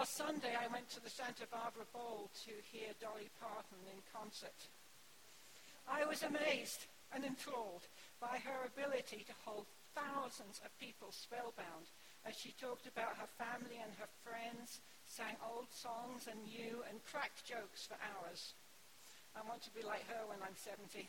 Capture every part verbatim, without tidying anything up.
Last Sunday, I went to the Santa Barbara Bowl to hear Dolly Parton in concert. I was amazed and enthralled by her ability to hold thousands of people spellbound as she talked about her family and her friends, sang old songs and new, and cracked jokes for hours. I want to be like her when I'm seventy.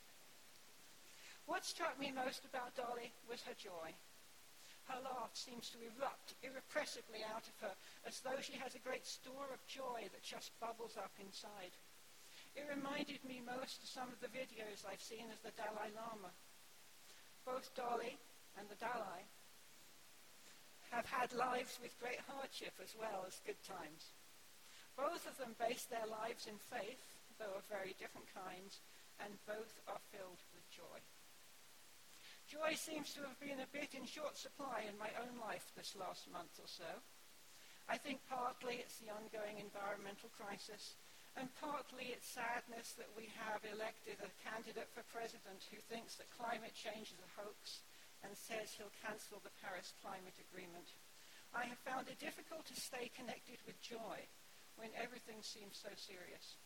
What struck me most about Dolly was her joy. Her laugh seems to erupt irrepressibly out of her, as though she has a great store of joy that just bubbles up inside. It reminded me most of some of the videos I've seen of the Dalai Lama. Both Dolly and the Dalai have had lives with great hardship as well as good times. Both of them base their lives in faith, though of very different kinds, and both are filled with joy. Joy seems to have been a bit in short supply in my own life this last month or so. I think partly it's the ongoing environmental crisis, and partly it's sadness that we have elected a candidate for president who thinks that climate change is a hoax and says he'll cancel the Paris Climate Agreement. I have found it difficult to stay connected with joy when everything seems so serious.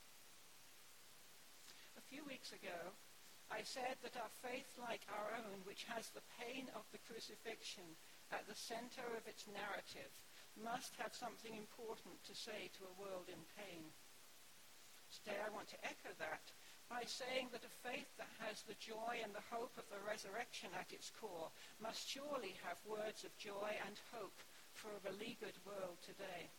A few weeks ago, I said that our faith, like our own, which has the pain of the crucifixion at the center of its narrative, must have something important to say to a world in pain. Today I want to echo that by saying that a faith that has the joy and the hope of the resurrection at its core must surely have words of joy and hope for a beleaguered world today.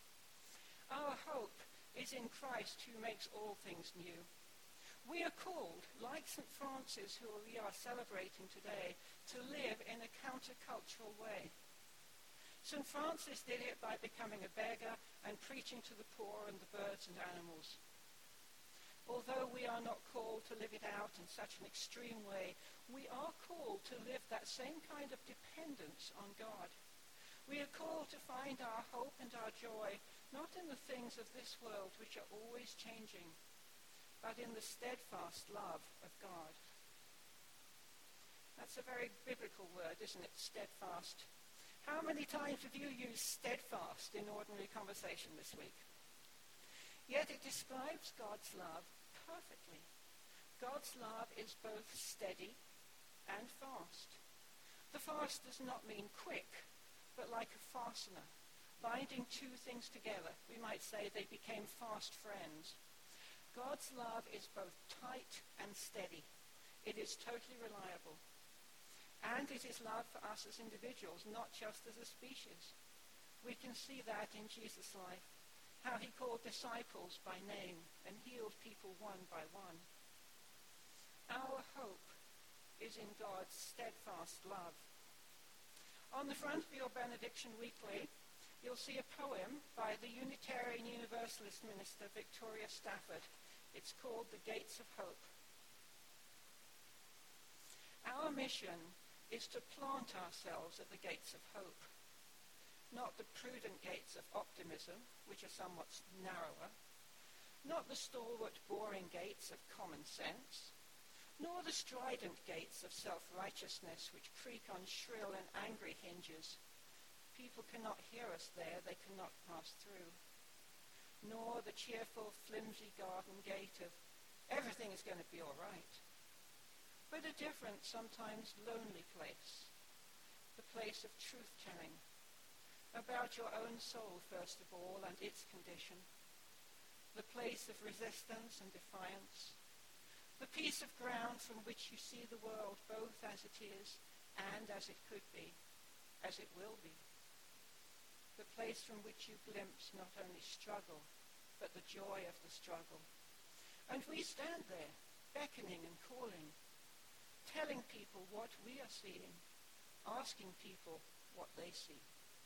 Our hope is in Christ who makes all things new. We are called, like Saint Francis, who we are celebrating today, to live in a countercultural way. Saint Francis did it by becoming a beggar and preaching to the poor and the birds and animals. Although we are not called to live it out in such an extreme way, we are called to live that same kind of dependence on God. We are called to find our hope and our joy not in the things of this world, which are always changing, but in the steadfast love of God. That's a very biblical word, isn't it? Steadfast. How many times have you used steadfast in ordinary conversation this week? Yet it describes God's love perfectly. God's love is both steady and fast. The fast does not mean quick, but like a fastener, binding two things together. We might say they became fast friends. God's love is both tight and steady. It is totally reliable. And it is love for us as individuals, not just as a species. We can see that in Jesus' life, how he called disciples by name and healed people one by one. Our hope is in God's steadfast love. On the front of your Benediction Weekly, you'll see a poem by the Unitarian Universalist minister Victoria Stafford. It's called The Gates of Hope. Our mission is to plant ourselves at the gates of hope, not the prudent gates of optimism, which are somewhat narrower, not the stalwart, boring gates of common sense, nor the strident gates of self-righteousness which creak on shrill and angry hinges. People cannot hear us there, they cannot pass through. Nor the cheerful, flimsy garden gate of everything is going to be all right. But a different, sometimes lonely place, the place of truth-telling, about your own soul, first of all, and its condition, the place of resistance and defiance, the piece of ground from which you see the world both as it is and as it could be, as it will be, the place from which you glimpse not only struggle, but the joy of the struggle. And we stand there, beckoning and calling, telling people what we are seeing, asking people what they see.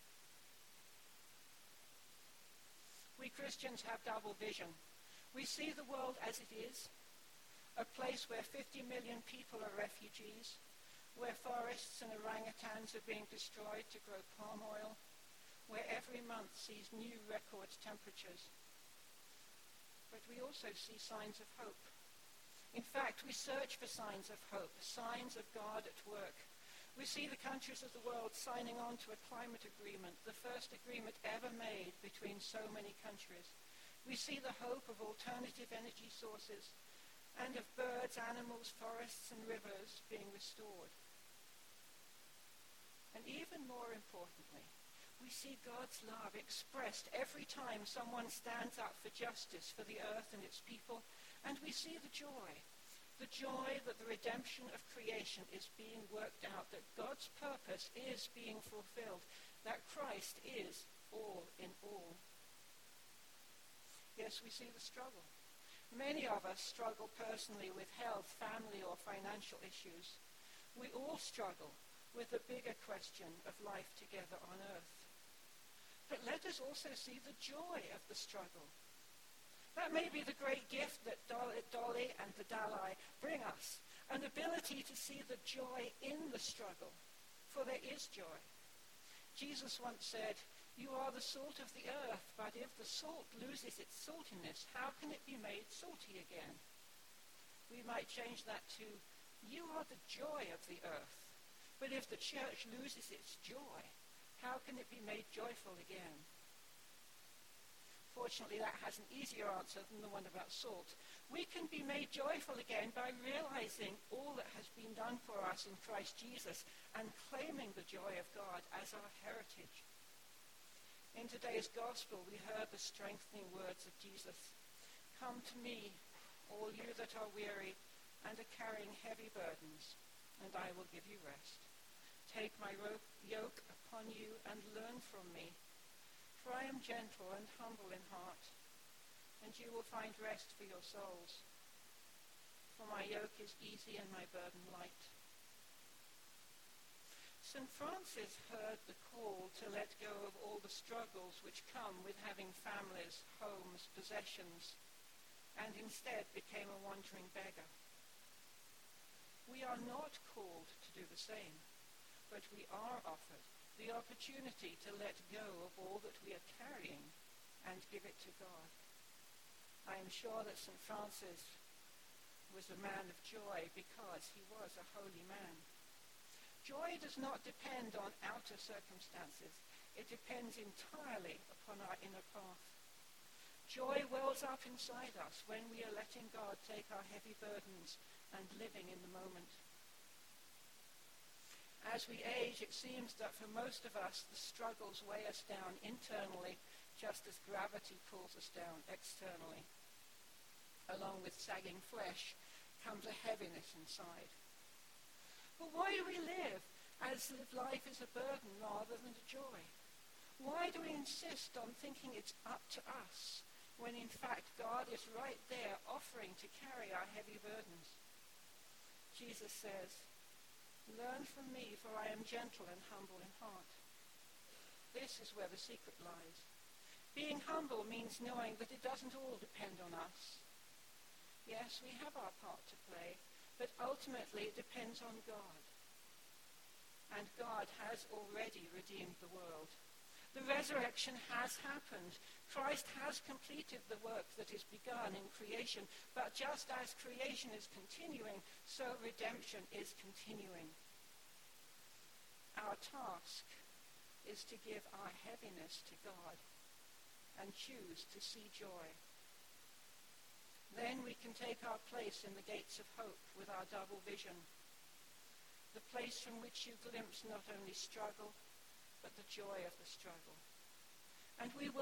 We Christians have double vision. We see the world as it is, a place where fifty million people are refugees, where forests and orangutans are being destroyed to grow palm oil, where every month sees new record temperatures. But we also see signs of hope. In fact, we search for signs of hope, signs of God at work. We see the countries of the world signing on to a climate agreement, the first agreement ever made between so many countries. We see the hope of alternative energy sources and of birds, animals, forests, and rivers being restored. And even more importantly, we see God's love expressed every time someone stands up for justice for the earth and its people, and we see the joy. The joy that the redemption of creation is being worked out, that God's purpose is being fulfilled, that Christ is all in all. Yes, we see the struggle. Many of us struggle personally with health, family, or financial issues. We all struggle with the bigger question of life together on earth. But let us also see the joy of the struggle. That may be the great gift that Dolly and the Dalai bring us, an ability to see the joy in the struggle, for there is joy. Jesus once said, "You are the salt of the earth, but if the salt loses its saltiness, how can it be made salty again?" We might change that to, "You are the joy of the earth, but if the church loses its joy, how can it be made joyful again?" Fortunately, that has an easier answer than the one about salt. We can be made joyful again by realizing all that has been done for us in Christ Jesus and claiming the joy of God as our heritage. In today's gospel, we heard the strengthening words of Jesus. "Come to me, all you that are weary and are carrying heavy burdens, and I will give you rest. Take my yoke upon you and learn from me, for I am gentle and humble in heart, and you will find rest for your souls. For my yoke is easy and my burden light." Saint Francis heard the call to let go of all the struggles which come with having families, homes, possessions, and instead became a wandering beggar. We are not called to do the same, but we are offered the opportunity to let go of all that we are carrying and give it to God. I am sure that Saint Francis was a man of joy because he was a holy man. Joy does not depend on outer circumstances. It depends entirely upon our inner path. Joy wells up inside us when we are letting God take our heavy burdens and living in the moment. As we age, it seems that for most of us, the struggles weigh us down internally, just as gravity pulls us down externally. Along with sagging flesh comes a heaviness inside. But why do we live as if life is a burden rather than a joy? Why do we insist on thinking it's up to us, when in fact God is right there offering to carry our heavy burdens? Jesus says, "Learn from me, for I am gentle and humble in heart." This is where the secret lies. Being humble means knowing that it doesn't all depend on us. Yes, we have our part to play, but ultimately it depends on God. And God has already redeemed the world. The resurrection has happened. Christ has completed the work that is begun in creation. But just as creation is continuing, so redemption is continuing. Our task is to give our heaviness to God and choose to see joy. Then we can take our place in the gates of hope with our double vision, the place from which you glimpse not only struggle, but the joy of the struggle. And we will